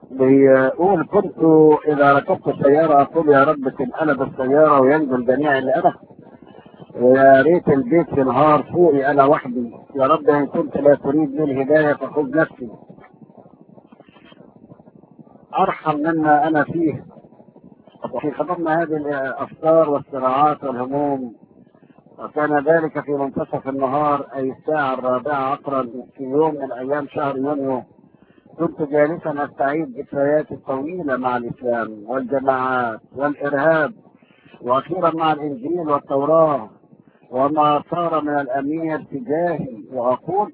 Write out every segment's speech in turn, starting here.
بيقول: كنت إذا ركبت السيارة أقول يا رب تنقلب السيارة وينزل جميع اللي أنا، ويا ريت البيت ينهار فوقي أنا وحدي، يا رب إن كنت لا تريد لي الهداية فخذ نفسي، أرحم مما أنا فيه. وفي خضمنا هذه الأفكار والصراعات والهموم، وكان ذلك في منتصف النهار أي الساعة 4 في يوم من أيام شهر يونيو. كنت جالسا أستعيد ذكرياتي الطويلة مع الإسلام والجماعات والإرهاب، وأخيرا مع الإنجيل والتوراة وما صار من الأمير تجاهي، وأقول: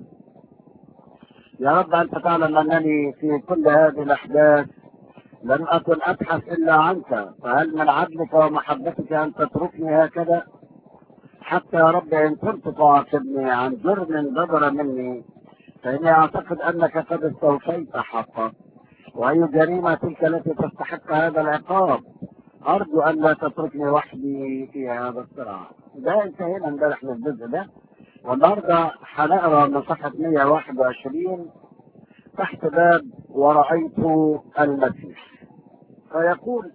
يا رب أنت تعلم أنني في كل هذه الأحداث لم أكن أبحث إلا عنك، فهل من عدلك ومحبتك أن تتركني هكذا؟ حتى يا رب إن كنت تعاقبني عن جرم بدر مني فإني أعتقد أنك قد استوفيت حقك، وأي جريمة تلك التي تستحق هذا العقاب. أرجو أن لا تتركني وحدي في هذا الصراع. ده انتهينا امبارح من الجزء ده، والنهارده هنقرا من صفحة 121 تحت باب ورأيت المسيح. فيقول: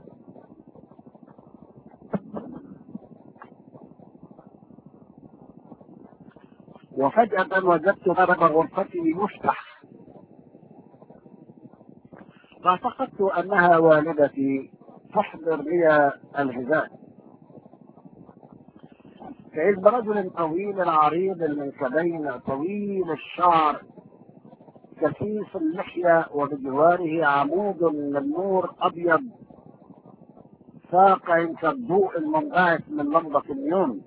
وفجأة وجدت باب غرفتي يفتح، فاعتقدت أنها والدتي تحضر لي الغذاء، فإذ برجل طويل عريض المنكبين طويل الشعر كثيف اللحية، وبجواره عمود من نور أبيض ساقع كالضوء المنبعث من لمبة اليوم.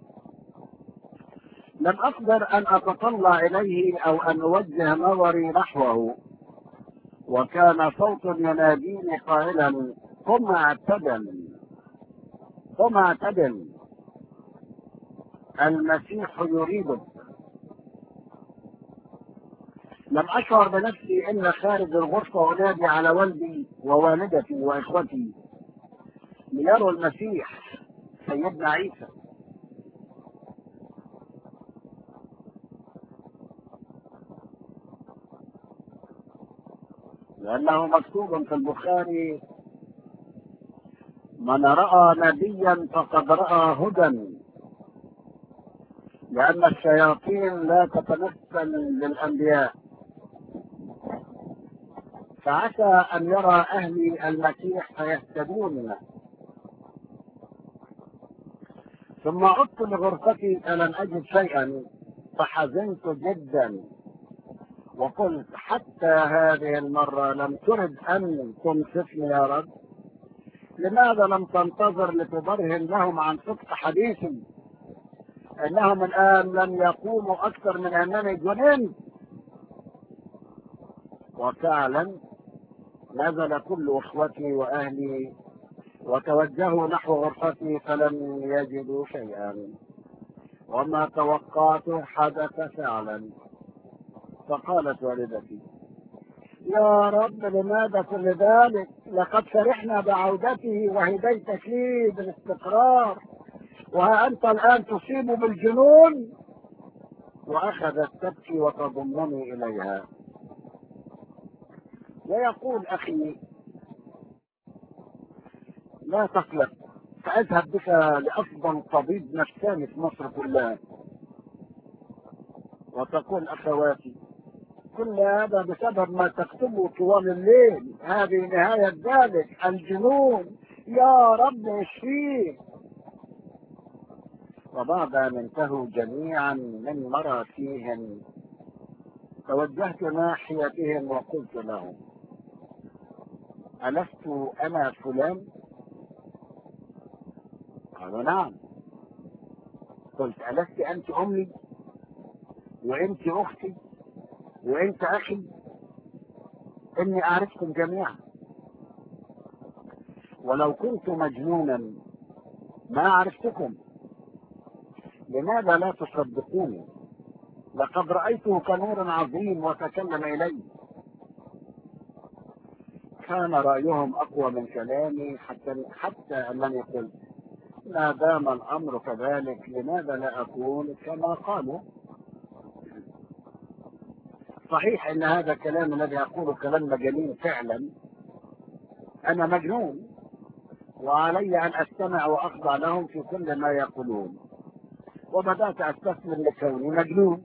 لم أقدر أن أتطلع إليه أو أن أوجه نظري نحوه، وكان صوت يناديني قائلا: قم اعتدل، قم اعتدل، المسيح يريدك. لم أشعر بنفسي إلا خارج الغرفة أنادي على والدي ووالدتي وإخوتي ليروا المسيح سيدنا عيسى، لأنه مكتوب في البخاري: من رأى نبيا فقد رأى هدى، لأن الشياطين لا تتمثل للأنبياء. فعسى أن يرى أهلي المسيح فيهتدون. ثم عدت لغرفتي فلم أجد شيئا، فحزنت جدا وقلت: حتى هذه المرة لم ترد أن تنصفني يا رب؟ لماذا لم تنتظر لتبرهن لهم عن صدق حديثي انهم الان لم يقوموا اكثر من انني جننت؟ وفعلا نزل كل اخوتي واهلي وتوجهوا نحو غرفتي فلم يجدوا شيئا، وما توقعته حدث فعلا. فقالت والدتي: يا رب لماذا كل ذلك؟ لقد فرحنا بعودته وهديتك لي بالاستقرار، وها أنت الآن تصيب بالجنون. وأخذت تبكي وتضمني إليها ويقول: أخي لا تقلق، سأذهب بك لأفضل طبيب نفساني في مصر كلها. وتقول أخواتي: كل هذا بسبب ما تكتبه طوال الليل، هذه نهاية ذلك الجنون، يا رب اشفيه. وبعد أن انتهوا جميعا من مراسيهم توجهت ناحيتهم وقلت لهم: ألست أنا فلان؟ قالوا: نعم. قلت: ألست أنت أمي وأنت أختي وأنت أخي؟ إني أعرفكم جميعا، ولو كنت مجنونا ما عرفتكم. لماذا لا تصدقوني؟ لقد رأيته كنور عظيم وتكلم إلي. كان رأيهم أقوى من كلامي حتى أنني قلت: ما دام الأمر كذلك لماذا لا أكون كما قالوا؟ صحيح ان هذا الكلام الذي اقوله كلام مجانين فعلا. انا مجنون، وعلي ان استمع واخضع لهم في كل ما يقولون، وبدات استسلم لكوني مجنون.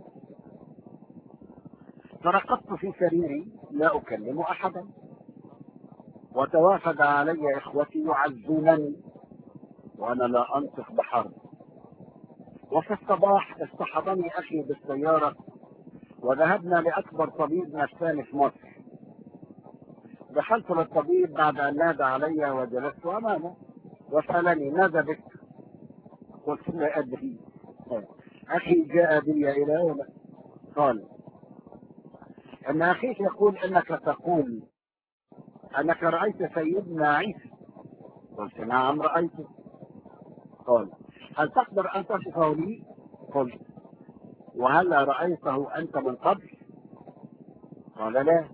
فرقدت في سريري لا اكلم احدا، وتوافد علي اخوتي يعزونني وانا لا انطق بحرف. وفي الصباح اصطحبني اخي بالسياره، وذهبنا لاكبر طبيب نفساني في مصر. دخلت للطبيب بعد ان نادى علي وجلست امامه وسالني: ماذا بك؟ قلت: لا ادري، اخي جاء بي الى هنا. قال: ان اخيك يقول انك تقول انك رايت سيدنا عيسى. قلت: نعم رايته. قال: هل تقدر ان تصفه لي؟ قلت: وهل رايته انت من قبل؟ قال: لا.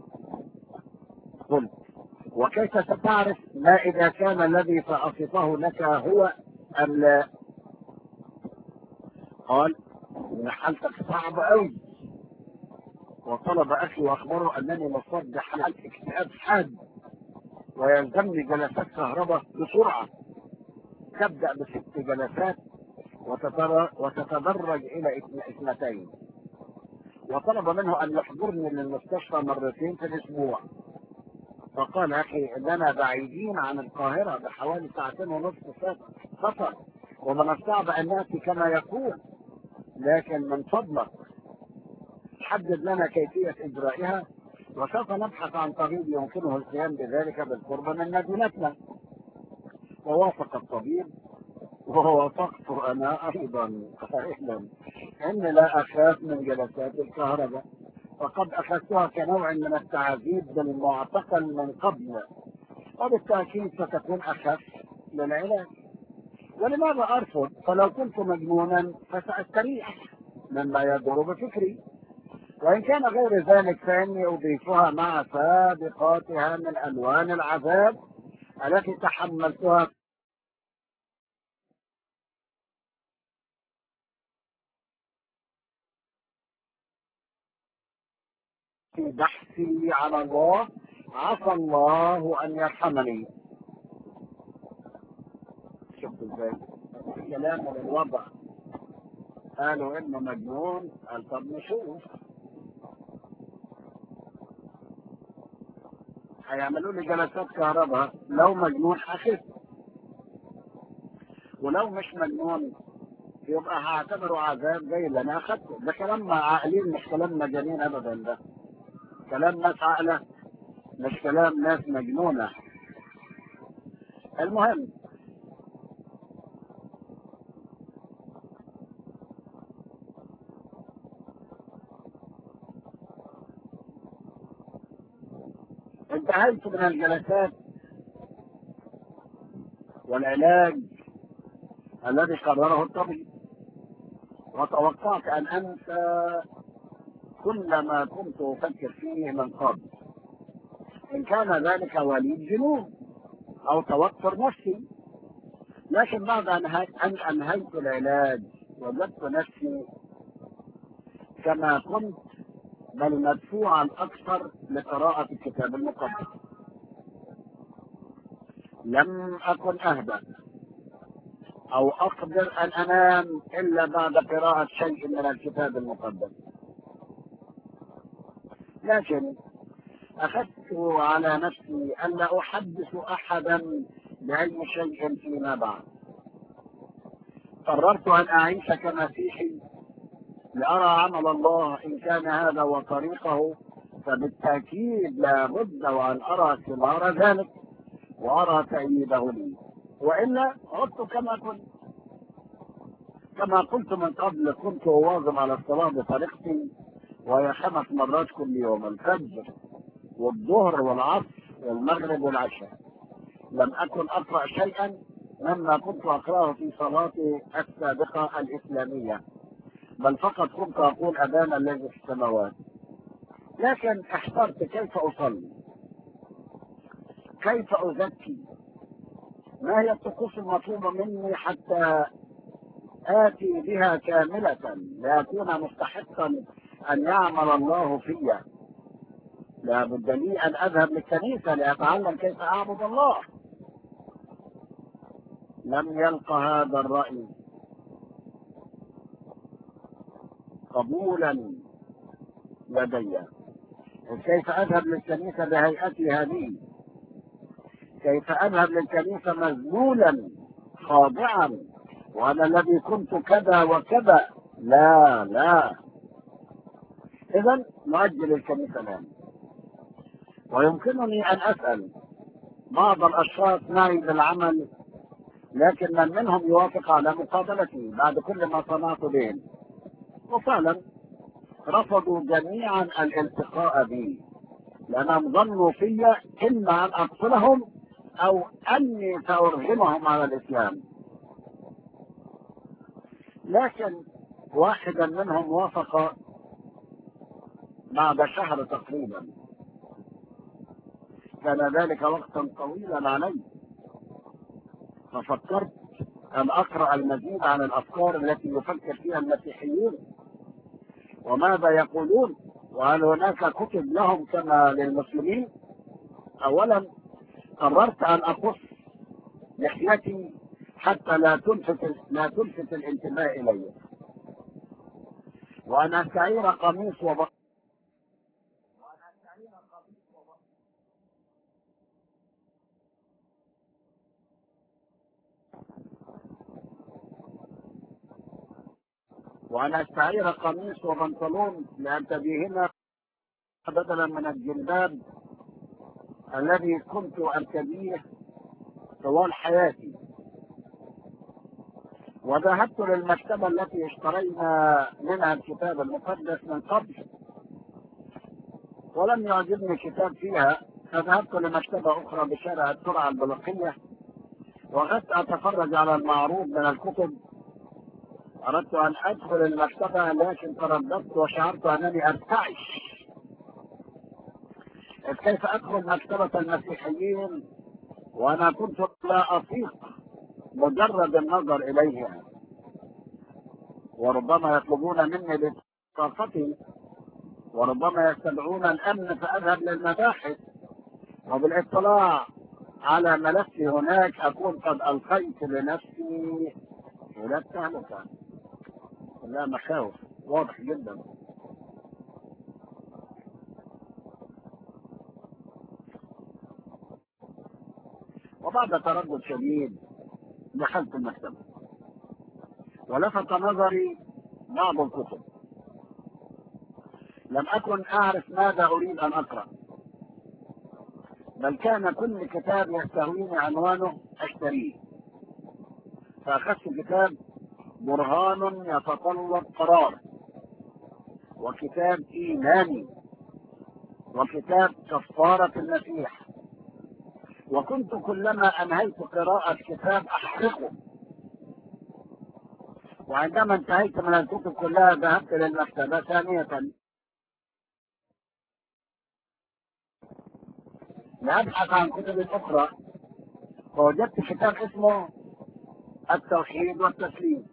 قلت: وكيف ستعرف ما اذا كان الذي ساصفه لك هو ام لا؟ قال: ان حالتك صعبه قوي. وطلب اخي واخبره انني مصاب بحالة اكتئاب حاد، ويلزمني جلسات كهرباء بسرعه تبدا ب6 جلسات وتتدرج الى 2. وطلب منه ان يحضرني للمستشفى 2 مرات في الاسبوع. فقال: اخي اننا بعيدين عن القاهره بحوالي 2.5 ساعة سفر، ومن الصعب ان ناتي كما يقول، لكن من فضلك حدد لنا كيفيه اجرائها، وسوف نبحث عن طبيب يمكنه القيام بذلك بالقرب من مدينتنا. ووافق الطبيب، ووافقت انا ايضا قائلا اني لا اخاف من جلسات الكهرباء، وقد اخذتها كنوع من التعذيب بالمعتقل من قبل، وبالتاكيد ستكون اخف للعلاج. ولماذا ارفض؟ فلو كنت مجنونا فساستريح مما يدور بفكري، وان كان غير ذلك فاني اضيفها مع سابقاتها من الوان العذاب التي تحملتها في بحثي على الله. عسى الله ان يرحمني. شفت ازاي كلام من الوضع؟ قالوا انه مجنون. قال: طب نشوف. هيعملوا لي جلسات كهرباء، لو مجنون هخف، ولو مش مجنون يبقى هعتبره عذاب زي اللي انا اخذته. ده كلام عاقلين، مش كلام مجانين ابدا، ده كلام ناس عاقله، مش كلام ناس مجنونه. المهم، انتهيت من الجلسات والعلاج الذي قرره الطبيب، وتوقعت ان انسى كل ما كنت افكر فيه من قبل، ان كان ذلك وليد جنون او توتر نفسي. لكن بعد ان انهيت العلاج وجدت نفسي كما كنت، بل مدفوعا اكثر لقراءة الكتاب المقدس. لم اكن اهدأ او اقدر ان انام الا بعد قراءة شيء من الكتاب المقدس، لكن اخذت على نفسي ان لا احدث احدا باي شيء فيما بعد. قررت ان اعيش كمسيحي لارى عمل الله، ان كان هذا هو طريقه فبالتاكيد لابد وان ارى ثمار ذلك وارى تأييده لي، والا عدت كما كنت. كما قلت من قبل، كنت اواظب على الصلاه بطريقتي، وهي 5 مرات كل يوم: الفجر والظهر والعصر والمغرب والعشاء. لم اكن اقرا شيئا مما كنت اقراه في صلاتي السابقه الاسلاميه، بل فقط كنت اقول: ابانا الذي في السماوات. لكن احترت كيف اصلي، كيف ازكي، ما هي الطقوس المطلوبه مني حتى آتي بها كاملة لأكون مستحقا أن يعمل الله في. لا بد لي أن أذهب للكنيسة لأتعلم كيف أعبد الله. لم يلقى هذا الرأي قبولا لدي. كيف أذهب للكنيسة بهيئتي هذه؟ كيف أذهب للكنيسة مذلولا خاضعا وأنا الذي كنت كذا وكذا؟ لا لا. إذن نؤجل الكنيسة الآن. ويمكنني أن أسأل بعض الأشخاص معي بالعمل، لكن من منهم يوافق على مقابلتي بعد كل ما صنعت بهم؟ وفعلا رفضوا جميعا الالتقاء بي، لأنهم ظنوا في إما أن أقتلهم أو أني سأرغمهم على الإسلام. لكن واحدا منهم وافق بعد شهر تقريبا. كان ذلك وقتا طويلا علي، ففكرت أن أقرأ المزيد عن الأفكار التي يفكر فيها المسيحيين وماذا يقولون، وهل هناك كتب لهم كما للمسلمين. أولا قررت أن أقص لحيتي حتى لا تلفت الانتباه إلي، وأن أستعير قميص وبنطلون لأرتديهما بدلا من الجلباب الذي كنت أرتديه طوال حياتي. وذهبت للمكتبة التي اشترينا منها الكتاب المقدس من قبل، ولم يعجبني كتاب فيها، فذهبت لمكتبة أخرى بشارع الترعة البلقية وأخذت أتفرج على المعروض من الكتب. أردت أن أدخل المكتبة لكن ترددت وشعرت أنني أرتعش. كيف أدخل مكتبة المسيحيين وأنا كنت لا أطيق مجرد النظر إليها، وربما يطلبون مني بطاقتي، وربما يستدعون الأمن فأذهب للمباحث، وبالاطلاع على ملفي هناك أكون قد ألقيت لنفسي إلى التهلكة. لا، مخاوف واضح جدا. وبعد تردد شديد دخلت المكتبة ولفت نظري بعض الكتب. لم أكن أعرف ماذا أريد أن أقرأ، بل كان كل كتاب يستهويني عنوانه أشتريه. فأخذت كتاب برهان يتطلب قرار، وكتاب إيماني، وكتاب كفارة المسيح. وكنت كلما أنهيت قراءة كتاب أحرقه، وعندما انتهيت من الكتب كلها ذهبت للمكتبة ثانية لأبحث عن كتب أخرى، فوجدت كتاب اسمه التوحيد والتسليم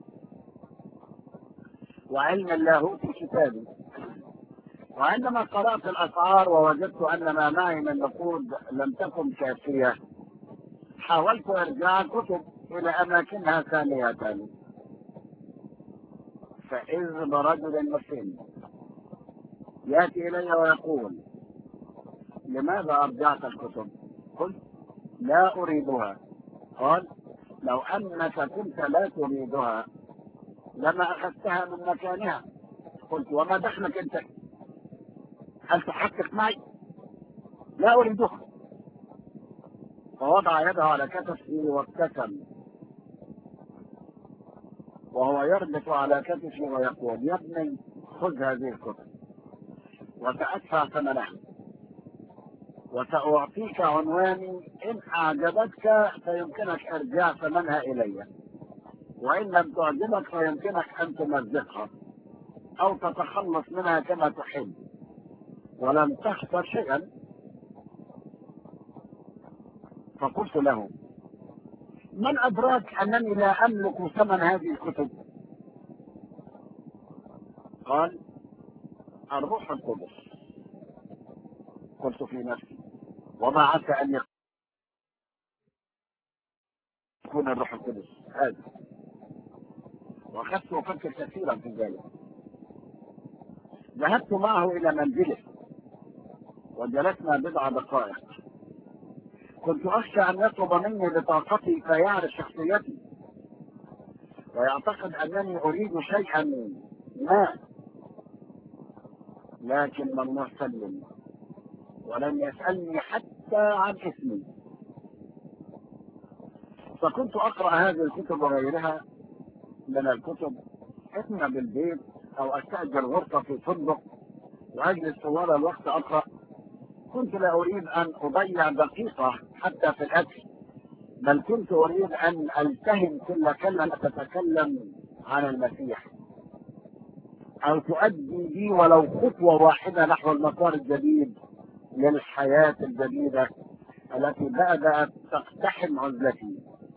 وعلم اللاهوت في كتابي. وعندما قرأت الأسعار ووجدت أن ما معي من نقود لم تكن كافية، حاولت إرجاع الكتب إلى أماكنها ثانية. فإذ برجل مسلم يأتي إلي ويقول: لماذا أرجعت الكتب؟ قلت: لا أريدها. قال: لو أنك كنت لا تريدها لما أخذتها من مكانها. قلت: وما دخلك أنت؟ هل تحقق معي؟ لا أريدها. فوضع يده على كتفي وابتسم وهو يربط على كتفي ويقول: يا ابني، خذ هذه الكتب وسأدفع ثمنها، وسأعطيك عنواني، إن أعجبتك فيمكنك إرجاع ثمنها إلي، وإن لم تعجبك فيمكنك أن تمزقها أو تتخلص منها كما تحب ولن تخسر شيئا. فقلت له: من أدراك أنني لا أملك ثمن هذه الكتب؟ قال: الروح القدس. قلت في نفسي وما عسى ان يكون الروح القدس هذا، واخذت افكر كثيرا في ذلك. ذهبت معه الى منزله وجلسنا بضع دقائق. كنت اخشى ان يطلب مني بطاقتي فيعرف شخصيتي ويعتقد انني اريد شيئا ما، لكن ممنوع سلم ولم يسألني حتى عن اسمي. فكنت أقرأ هذه الكتب وغيرها من الكتب إما بالبيت أو أستأجر غرفة في فندق وأجلس طوال الوقت أقرأ. كنت لا أريد أن أضيع دقيقة حتى في الأكل، بل كنت أريد أن ألتهم كل كلمة تتكلم عن المسيح أو تؤدي بي ولو خطوة واحدة نحو المسار الجديد للحياة الجديدة التي بدأت تقتحم عزلتي.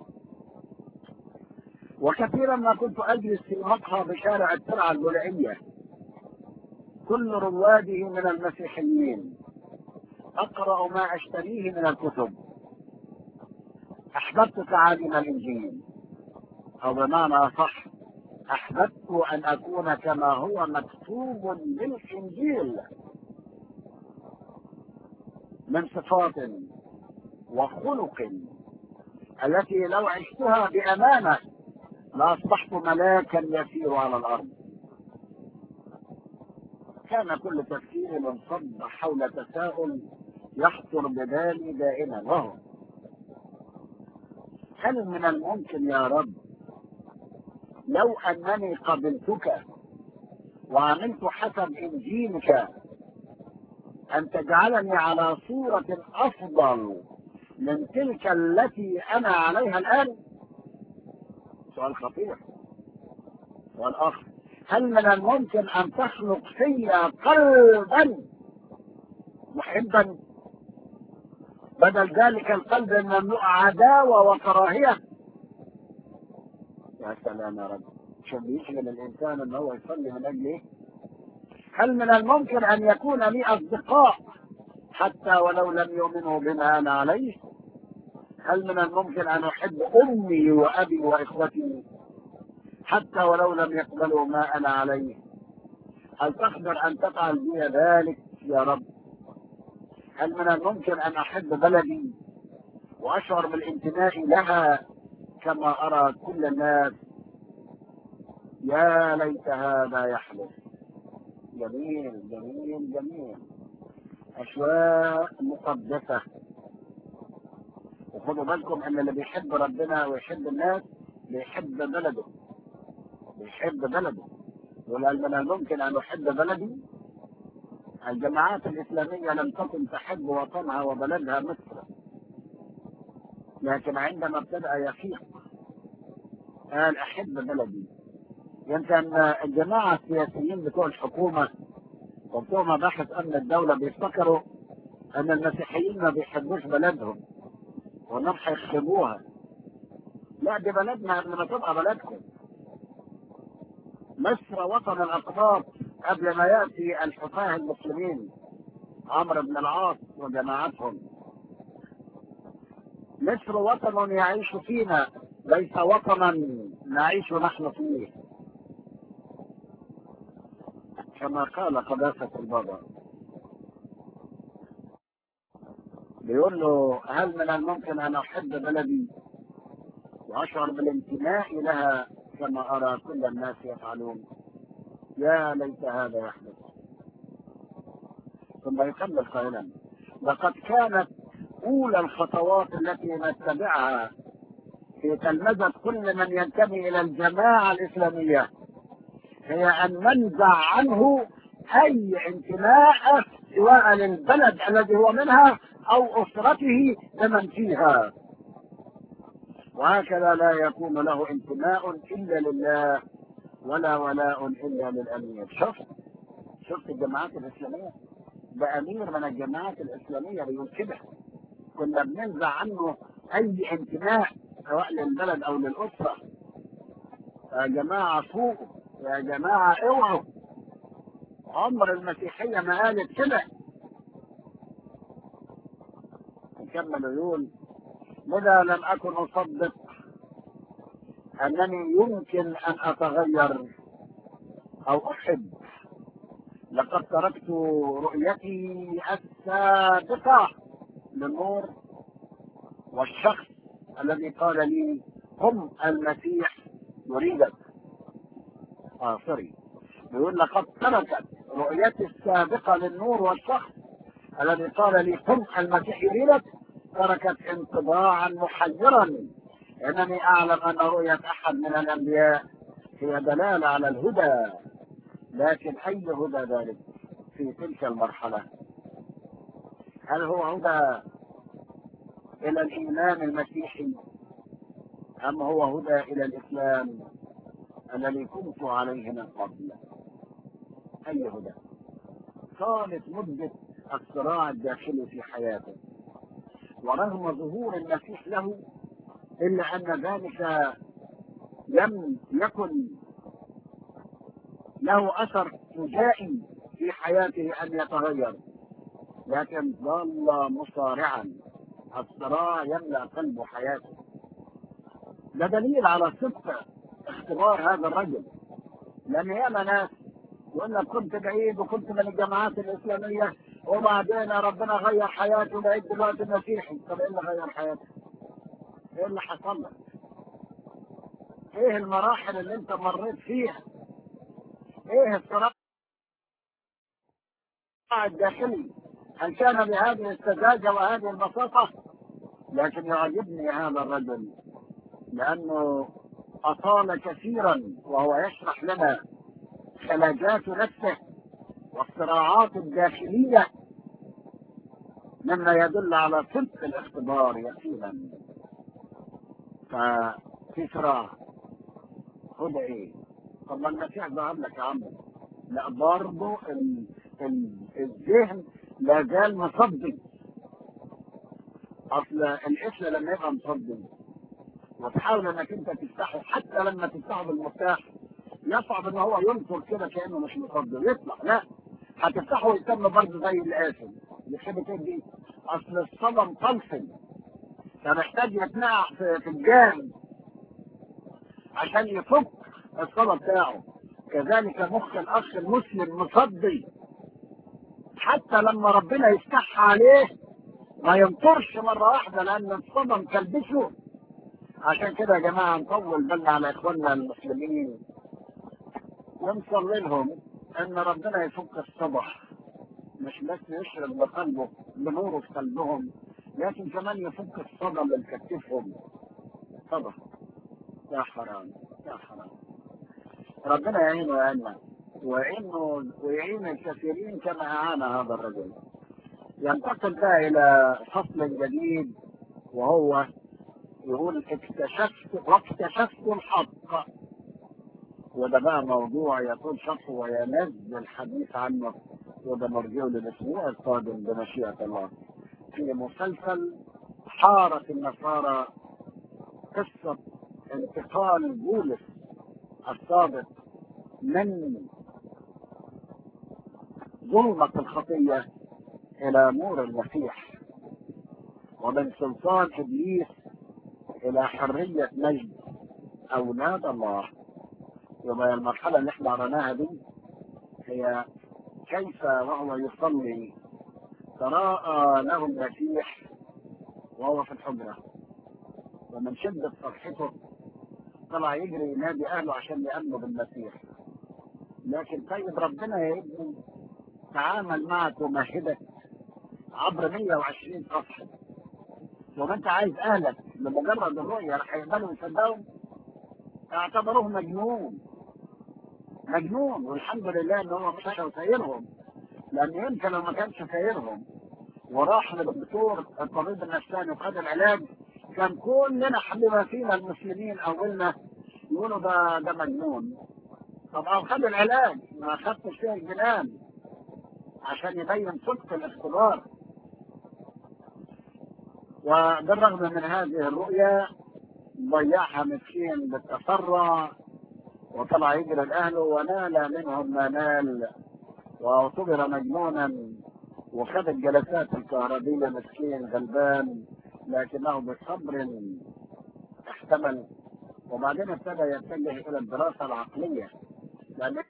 وكثيرا ما كنت أجلس في مقهى بشارع الترعة البلعية كل رواده من المسيحيين، أقرأ ما أشتريه من الكتب. أحببت تعاليم الإنجيل، أو بمعنى صح أحببت أن أكون كما هو مكتوب بالإنجيل من صفات وخلق التي لو عشتها بأمانة لأصبحت ملاكا يسير على الأرض. كان كل تفكيري منصب حول تساؤل يخطر ببالي دائما، وهو: هل من الممكن يا رب لو أنني قبلتك وعملت حسب إنجيلك أن تجعلني على صورة أفضل من تلك التي أنا عليها الآن؟ سؤال خطير. والآخر: هل من الممكن أن تخلق في قلبا محبا بدل ذلك القلب المملوء عداوة وكراهية؟ يا سلام يا رب، شو بيشغل الإنسان أن هو يصلي من أجل إيه؟ هل من الممكن أن يكون لي أصدقاء حتى ولو لم يؤمنوا بما أنا عليه؟ هل من الممكن أن أحب أمي وأبي وإخوتي حتى ولو لم يقبلوا ما أنا عليه؟ هل تقدر أن تفعل بي ذلك يا رب؟ هل من الممكن أن أحب بلدي وأشعر بالانتماء لها كما أرى كل الناس؟ يا ليت هذا يحدث. جميل جميل جميل، أشواق مقدسة. وخدوا بالكم أن اللي بيحب ربنا ويحب الناس بيحب بلده، بيحب بلده. وهل من الممكن أن أحب بلدي؟ الجماعات الإسلامية لم تكن تحب وطنها وبلدها مصر، لكن عندما ابتدأ يفيق قال أحب بلدي. يمكن الجماعة السياسيين بتوع الحكومة وبتوع مباحث أمن الدولة بيفتكروا أن المسيحيين ما بيحبوش بلدهم وأنهم هيخربوها. لا، دي بلدنا قبل ما تبقى بلدكم. مصر وطن الأقباط قبل ما يأتي الحفاة المسلمين عمرو بن العاص وجماعتهم. مصر وطن يعيش فينا، ليس وطنا نعيش نحن فيه، كما قال قداسة البابا. بيقول له: هل من الممكن أن أحب بلدي وأشعر بالانتماء لها كما أرى كل الناس يفعلون؟ يا ليت هذا يحدث. ثم يكمل قائلا: لقد كانت أولى الخطوات التي نتبعها في تلمذة كل من ينتمي إلى الجماعة الإسلامية هي أن ننزع عنه أي انتماء سواء للبلد الذي هو منها أو أسرته لمن فيها، وهكذا لا يكون له انتماء إلا لله ولا ولاء إلا للأمير. شفت الجماعات الإسلامية؟ ده أمير من الجماعات الإسلامية بيقول كده: كنا بننزع عنه أي انتماء سواء للبلد أو للأسرة. يا جماعة فوقوا، يا جماعة اوعوا. عمر المسيحية ما قالت كده. يكمل يقول: لذا لم أكن أصدق أنني يمكن أن أتغير أو أحب. لقد تركت رؤيتي السابقة للنور والشخص الذي قال لي: قم المسيح يريدك. بيقول: لقد تركت رؤيتي السابقة للنور والشخص الذي قال لي: قم المسيح يريدك. تركت انطباعا محيرا، انني اعلم ان رؤية احد من الانبياء هي دلالة على الهدى، لكن اي هدى ذلك في تلك المرحلة؟ هل هو هدى الى الايمان المسيحي، ام هو هدى الى الاسلام الذي كنت عليه من قبل؟ اي هدى؟ طالت مدة الصراع الداخلي في حياته، ورغم ظهور المسيح له إلا أن ذلك لم يكن له أثر فجائي في حياته أن يتغير، لكن ظل مصارعا. الصراع يملأ قلبه حياته. ده دليل على صدق اختبار هذا الرجل، لأن ياما ناس يقول لك: كنت بعيد وكنت من الجماعات الإسلامية وبعدين ربنا غير حياته بقيت دلوقتي مسيحي. طب إيه اللي غير حياته؟ إيه اللي حصل لك؟ إيه المراحل اللي أنت مريت فيها؟ إيه الصراع الداخلي؟ هل كان بهذه السذاجة وهذه البساطة؟ لكن يعجبني هذا الرجل لأنه أطال كثيرا وهو يشرح لنا خلاجات نفسه والصراعات الداخلية، مما يدل على صدق الاختبار يقينا. ففي صراع، خد ايه؟ طب ما المسيح ظهر لك يا عم. لا، برضه الذهن لا زال مصدق. اصل القفل لما يبقى مصدق وتحاول انك انت تفتحه، حتى لما تفتحه بالمفتاح يصعب ان هو ينطر كده كانه مش مصدق يطلع. لا، هتفتحه ويتم برضه زي القافل. الشبكات دي اصل الصدى طلسم، فمحتاج يتنقع في الجان عشان يفك الصدى بتاعه. كذلك مخ الاخ المسلم مصدي، حتى لما ربنا يفتحها عليه ما ينطرش مره واحده لان الصدى مكلبشه. عشان كده يا جماعه نطول بالنا على اخواننا المسلمين ونصلي لهم ان ربنا يفك الصدى، مش بس يشرب بقلبه بنوره في قلبهم، لكن كمان يفك الصدى اللي مكتفهم. صدى يا حرام يا حرام. ربنا يعينه ويعيننا ويعين الكثيرين كما أعان هذا الرجل. ينتقل بقى إلى فصل جديد، وهو يقول: واكتشفت الحق. وده بقى موضوع يطول شرحه وينزل الحديث عنه، وده مرجعه للأسبوع القادم بمشيئة الله في مسلسل حارة النصارى، قصة انتقال بولس الصادق من ظلمة الخطية إلى نور المسيح، ومن سلطان إبليس إلى حرية مجد أولاد الله. يبقى المرحلة اللي احنا قريناها دي هي كيف وهو يصلي تراءى له المسيح وهو في الحجرة، ومن شدة فرحته طلع يجري ينادي أهله عشان يأمنوا بالمسيح. لكن طيب ربنا يا ابني تعامل معك ومهدك عبر 120 صفحة، وما انت عايز اهلك بمجرد الرؤية رح يقبلوا يصدقوا؟ اعتبروه مجنون. والحمد لله ان هو مش سايرهم، لان يمكن لو ما كانش سايرهم وراح للدكتور الطبيب النفساني وخد العلاج كان كلنا حبيبنا فينا المسلمين اولنا يقولوا ده مجنون. طب خد العلاج ما خدتش فيه الجنان عشان يبين صدق الاختبار. وبالرغم من هذه الرؤيا ضيعها مسكين بالتسرع وطلع يجري لأهله ونال منهم ما نال، واعتبر مجنونا وخد الجلسات الكهربية مسكين غلبان، لكنه بصبر احتمل. وبعدين ابتدى يتجه الى الدراسة العقلية، لان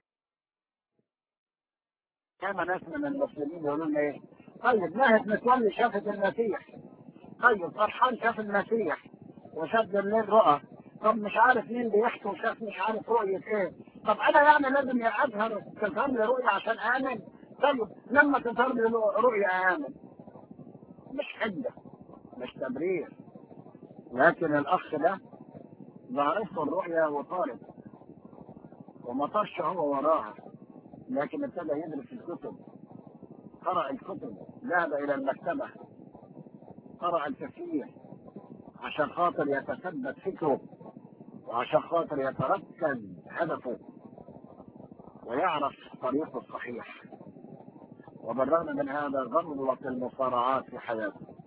كان ناس من المسلمين يقولون ايه؟ طيب ناهد متولي شافت المسيح، طيب فرحان شاف المسيح وشد الليل رؤى، طب مش عارف مين بيحكي وشاف مش عارف رؤية ايه، طب انا يعني لازم اظهر تظهر لي رؤية عشان امن؟ طيب لما تظهر لي رؤية امن. مش حجة، مش تبرير. لكن الاخ ده ظهرت له الرؤية وطارت وما طارش هو وراها، لكن ابتدى يدرس الكتب، قرأ الكتب، ذهب الى المكتبة، قرأ التفسير عشان خاطر يتثبت فكره، وعشان خاطر يتركز هدفه ويعرف طريقه الصحيح. وبالرغم من هذا ظلت المصارعات في حياته.